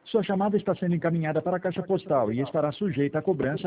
Sua chamada está sendo encaminhada para a caixa postal e estará sujeita a cobrança